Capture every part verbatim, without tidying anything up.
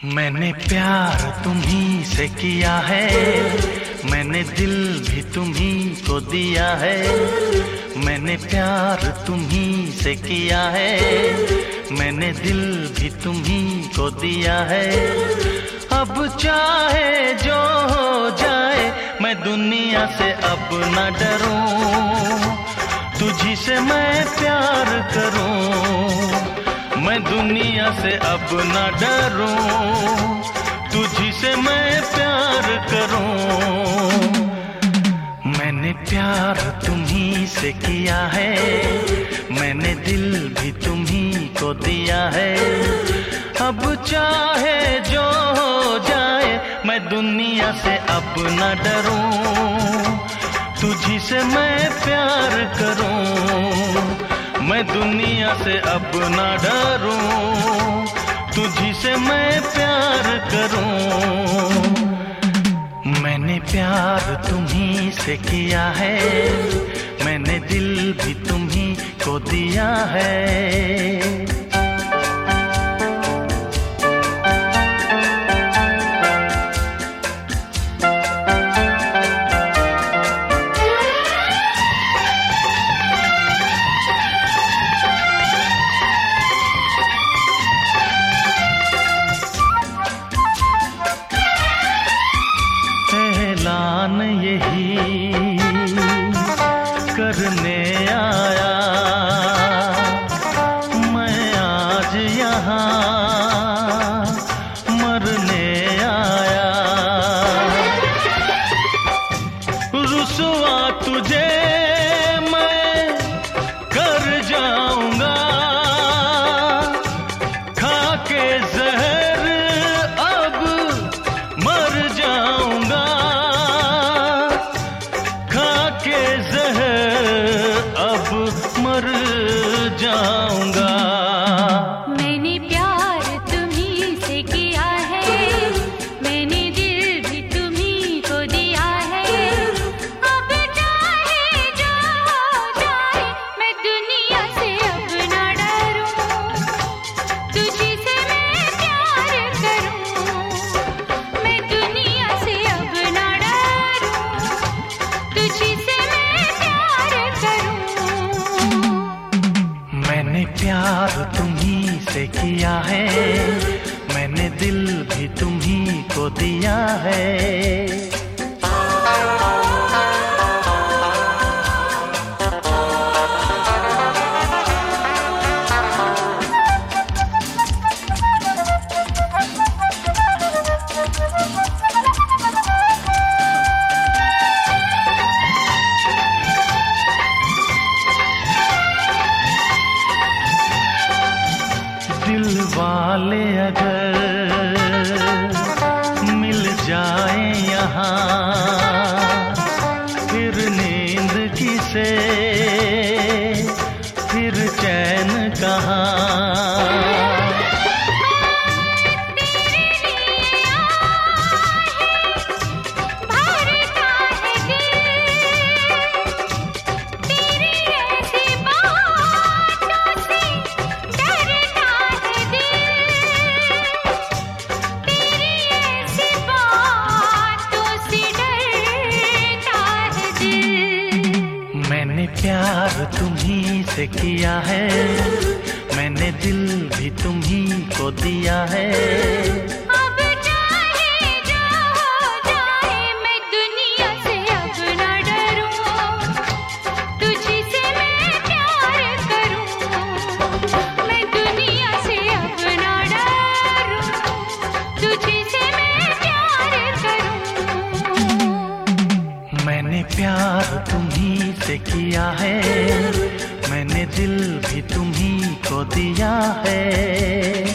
मैंने प्यार तुम्ही से किया है, मैंने दिल भी तुम्ही को दिया है। मैंने प्यार तुम्ही से किया है, मैंने दिल भी तुम्ही को दिया है। अब चाहे जो हो जाए मैं दुनिया से अब न डरूं, तुझी से मैं प्यार करूं। मैं दुनिया से अब न डरूं, तुझी से मैं प्यार करूं। मैंने प्यार तुम्ही से किया है, मैंने दिल भी तुम्ही को दिया है। अब चाहे जो हो जाए मैं दुनिया से अब न डरूं, तुझी से मैं प्यार करूं। मैं दुनिया से अब न डरूं, तुझी से मैं प्यार करूं। मैंने प्यार तुम्ही से किया है, मैंने दिल भी तुम्ही को दिया है। ऐलान यही करने आया मैं आज यहाँ, मरने आया। रुसवा तुझे मैं कर जाऊंगा, खा के जहर अब मर जाऊंगा। के ज़हर अब मर जाऊंगा। मैंने प्यार तुम्ही से किया है, मैंने दिल भी तुम्ही को दिया है। अब चाहे जो हो जाए मैं दुनिया से अब न डरूं, तुझी से मैं प्यार करूं। मैं दुनिया से अब न डरूं, तुझी से मैंने प्यार तुम्ही से किया है, मैंने दिल भी तुम्ही को दिया है। दिल वाले अगर मिल जाए यहाँ, फिर नींद किसे, फिर चैन कहाँ। मैंने प्यार तुम्ही से किया है, मैंने दिल भी तुम्ही को दिया है। अब चाहे जो हो जाए मैं दुनिया से अब न डरूं, तुझी से मैं प्यार करूं। मैं दुनिया से अब न डरूं, तुझी से मैं प्यार करूं। मैंने प्यार तुम्ही से किया है, मैंने दिल भी तुम्ही को दिया है।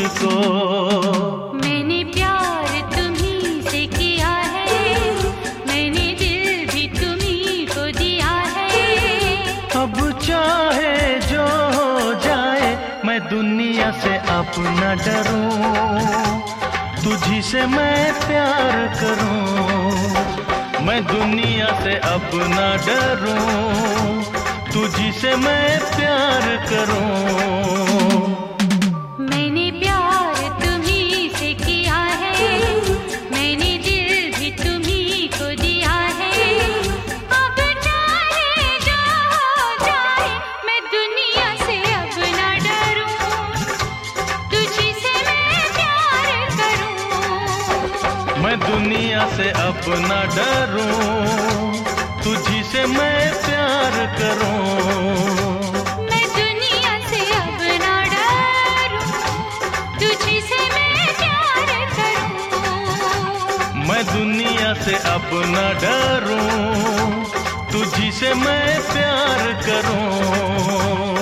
मुझको। मैंने प्यार तुम्ही से किया है, मैंने दिल भी तुम्ही को दिया है। अब चाहे जो हो जाए मैं दुनिया से अब न डरूं, तुझी से मैं प्यार करूं। मैं दुनिया से अब न डरूं, तुझी से मैं प्यार करूं। मैंने प्यार तुम्ही से किया है, मैंने दिल भी तुम्ही को दिया है। अब चाहे जो हो जाए मैं दुनिया से अब न डरूं, तुझी से मैं प्यार करूं। मैं दुनिया से अब न डरूं, तुझी से मैं प्यार करूं। मैं दुनिया से अब न डरूं, तुझी से मैं प्यार करूं। मैं दुनिया से अब न डरूं, तुझी से मैं प्यार करूं।